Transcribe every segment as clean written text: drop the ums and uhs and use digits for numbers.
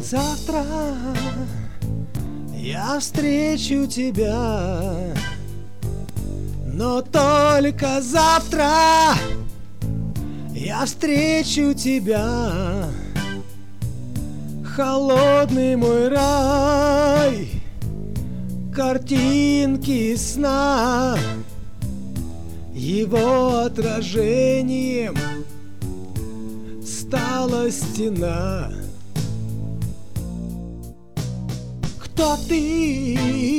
Завтра я встречу тебя, но только завтра я встречу тебя. Холодный мой рай, картинки сна, его отражением стала стена. Кто ты?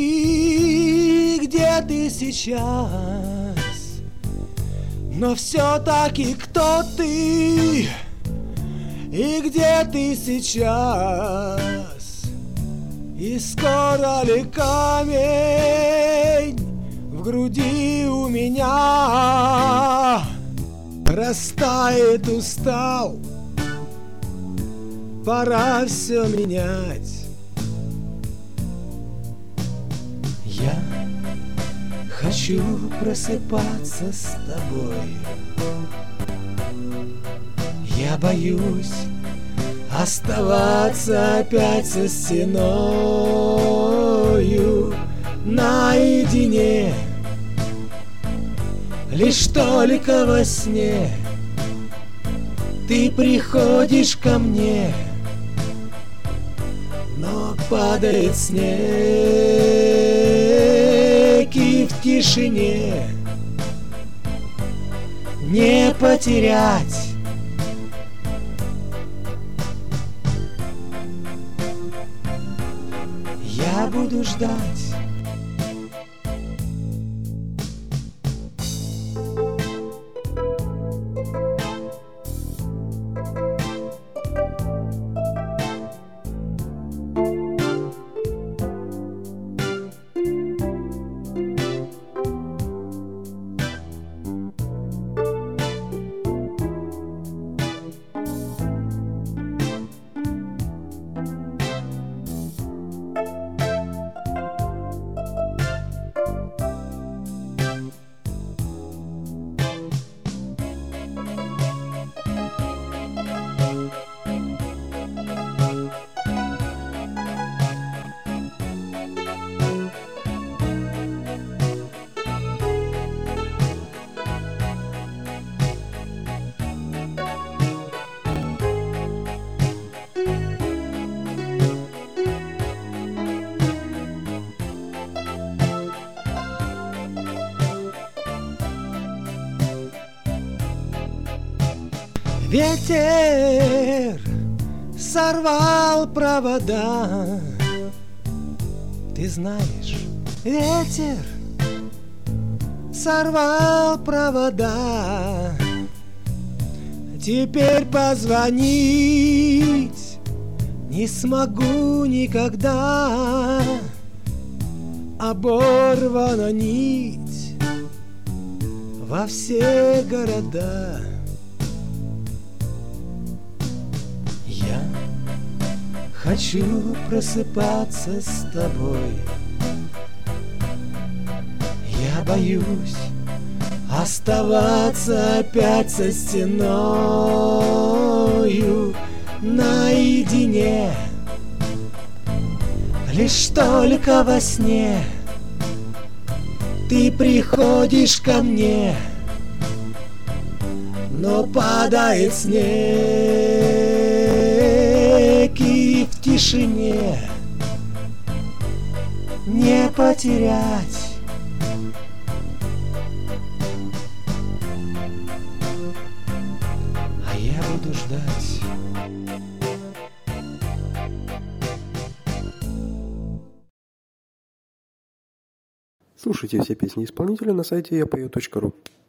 Где ты сейчас? Но все-таки кто ты? И где ты сейчас? И скоро ли камень в груди у меня растает, устал? Пора все менять. Я хочу просыпаться с тобой. Я боюсь оставаться опять со стеною наедине. Лишь только во сне ты приходишь ко мне, но падает снег, и в тишине не потерять. Я буду ждать. Ветер сорвал провода. Ты знаешь, ветер сорвал провода. Теперь позвонить не смогу никогда. Оборвана нить во все города. Хочу просыпаться с тобой. Я боюсь оставаться опять со стеною наедине. Лишь только во сне ты приходишь ко мне, но падает снег, и в тишине не потерять. А я буду ждать. Слушайте все песни исполнителя на сайте yapою.ru.